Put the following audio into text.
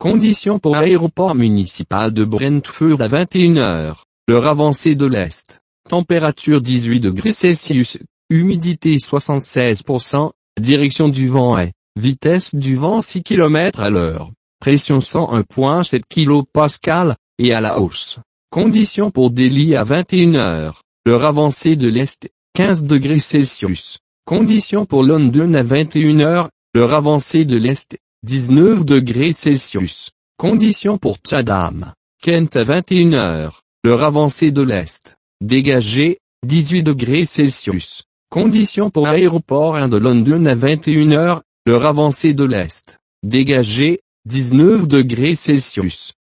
Conditions pour aéroport municipal de Brentford à 21 heures, l'heure avancée de l'Est. Température 18 degrés Celsius, humidité 76%, direction du vent est, vitesse du vent 6 km à l'heure, pression 101,7 kPa, et à la hausse. Conditions pour Delhi à 21 heures, l'heure avancée de l'Est, 15 degrés Celsius. Conditions pour London à 21 heures, l'heure avancée de l'Est, 19 degrés Celsius. Conditions pour Chatham, Kent à 21 heures, l'heure avancée de l'Est, dégagé, 18 degrés Celsius. Conditions pour aéroport 1 de London à 21 heures, l'heure avancée de l'Est, dégagé, 19 degrés Celsius.